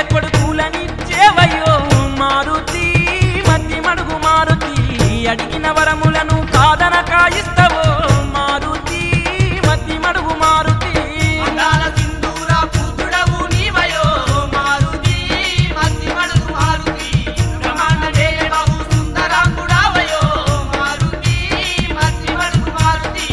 కొడుకులనిచ్చేవయ్యో మారుతి మతి మడుగు మారుతి అడిగిన వరములను కాదనక ఇస్తవో మారుతి మతి మడుగు మారుతి అందాల సింధూర పూతుడవు నీవయో మారుతి మతి మడుగు మారుతి బ్రహ్మాండ నేలే బహు సుందరాంగుడావయో మారుతి మతి మడుగు మారుతి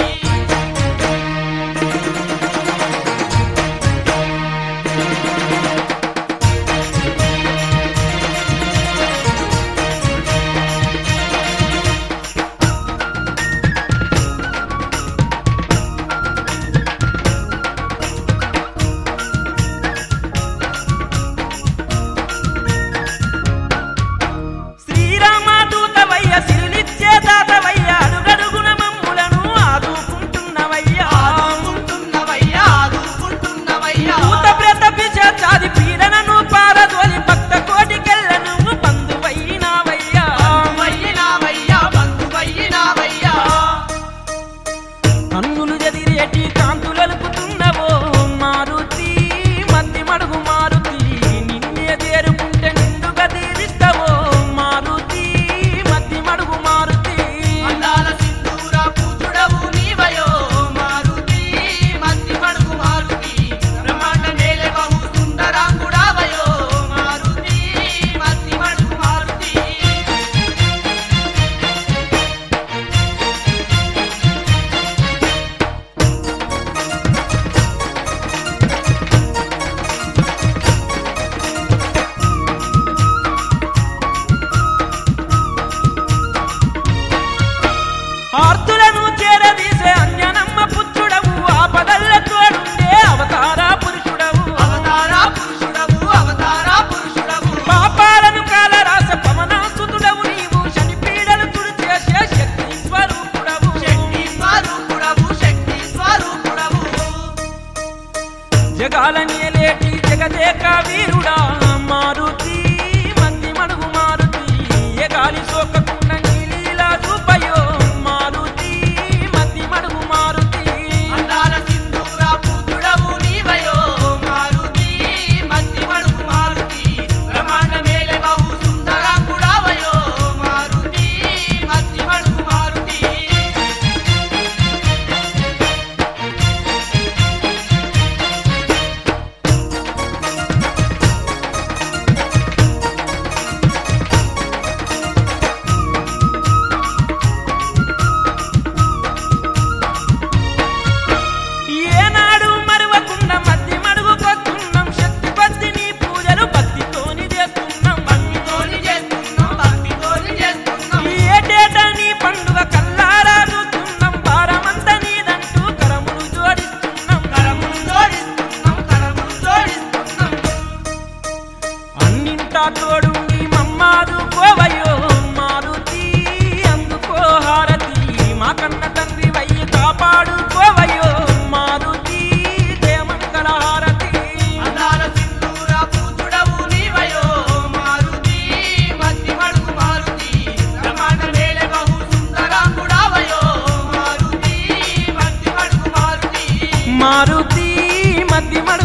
శ్రీరామదూతవయ్య సిరులిచ్చే తాతవయ్య అడుగడుగున మమ్ములను ఆదుకుంటున్నవయ్యా ఆదుకుంటున్నవయ్యా ఆదుకుంటున్నవయ్యా భూత ప్రేత పిశాచాది పీడనను పారదోలి భక్త కోటికెళ్ళను బంధువైనావయ్యా వయ్యినావయ్యా బంధువయ్యినావయ్యా కన్నులు జదిరేటి కాంతులలుపుతున్నవో మారుతి మతి మడుగు మారుతి నిన్నే చేరుకుంటే నిండుగా దీవిస్తవో మారుతి మతి మడుగు మారుతి అందాల సింధూర పూతుడవు నీవయో మారుతి మతి మడుగు మారుతి బ్రహ్మాండ నేలే బహు సుందరాంగుడావయో మారుతి మతి మడుగు మారుతి ఆర్తులను చేరదీసే అన్యనమ్మ పుత్రుడవు ఆపదల్ల తోడుండే అవతార పురుషుడవు అవతారా పురుషుడవు అవతారా పురుషుడవు పాపాలను కాలరాస పవనాసుతుడవు నీవు శని పీడలు తుడిచేసే శక్తి స్వరూపుడవు శక్తి స్వరూపుడవు శక్తి స్వరూపుడవు జగాలనేలేటి జగదేక వీరుడా మారుతి మతి మడుగు మారుతి ఏ గాలి సోకకుండా నీలీలా చూపయో మారుతి మతి మడుగు మారుతి అందాల సింధూర పూతుడవు నీవయో మారుతి మతి మడుగు మారుతి బ్రహ్మాండ నేలే బహు సుందరాంగుడావయో మారుతి మతి మడుగు మారుతి ఏనాడు మరువకుండా మతి మడుగుకొస్తున్నాం శక్తి కొద్ది నీ పూజలు భక్తితోని చేస్తున్నాం భక్తితోని చేస్తున్నాం భక్తితోని చేస్తున్నాం ఏటేటా నీ పండుగ కల్లారా చూస్తున్నాం భారమంతా నీదంటూ కరములు జోడిస్తున్నాం కరములు జోడిస్తున్నాం కరములు జోడిస్తున్నాం అన్నింటా తోడుండి మమ్మాదు కోవయో మారుతి అందుకో హారతి మా కన్న తండ్రి వయ్యి కాపాడు కోవయో మారుతి జయమంగళ హారతి అందాల సింధూర పూతుడవు నీవయో మారుతి మతి మడుగు మారుతి బ్రహ్మాండ నేలే బహు సుందరాంగుడావయో మారుతి మతి మడుగు మారుతి మారుతి మతి మడుగు